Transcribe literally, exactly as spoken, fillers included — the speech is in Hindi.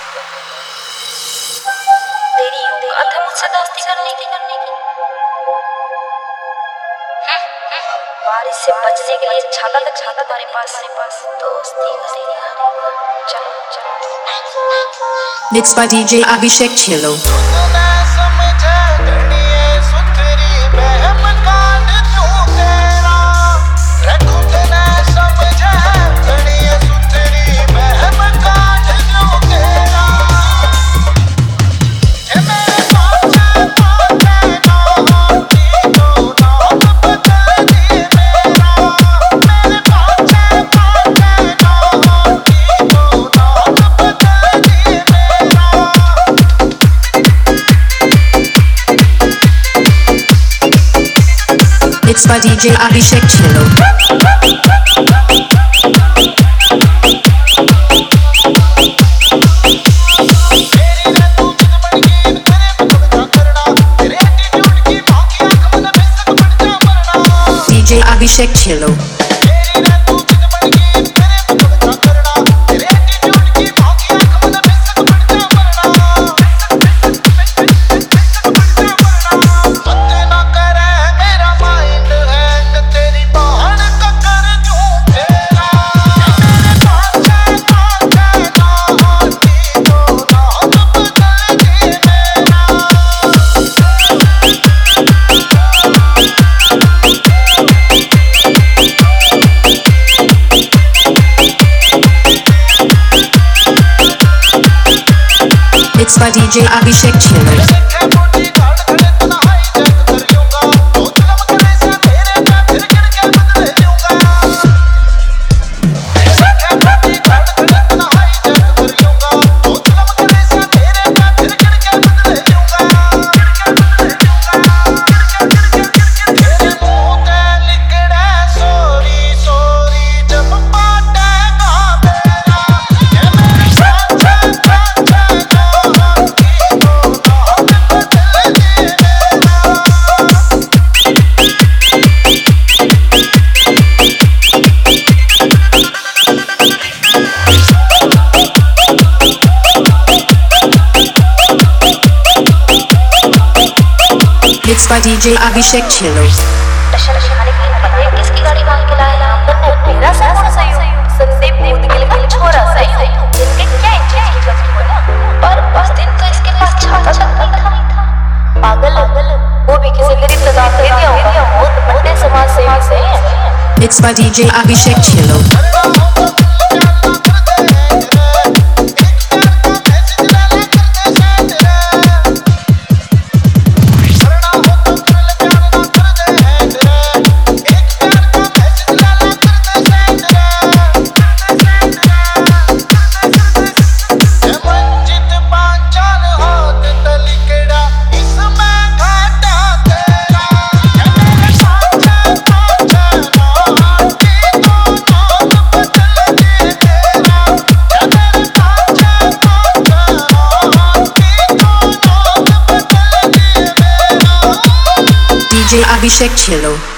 तेरी औकात है मुझसे दोस्ती करने की करने की बारिश से बचने के लिए छाता तक छाता तुम्हारे पास मेरे पास दोस्ती करेगी। चलो चलो Mixed by D J Abhishek Chillo. Mixed by D J Abhishek Chillo. D J Abhishek Chillo. Mixed by D J Abhishek Chillo. Mixed by D J Abhishek Chillo. किसकी गाड़ी मांग के लाया मेरा सारा सही संदीप कूद के लिए छोरा सही इनके क्या चीज की गलती हो ना पर उस दिन तो इसके पास छाता तक नहीं था पागल वो भी किसी गरीब को दान दे दिया होगा बहुत बड़े समाज सेवी से है। Mixed by D J Abhishek Chillo. D J Abhishek Chillo.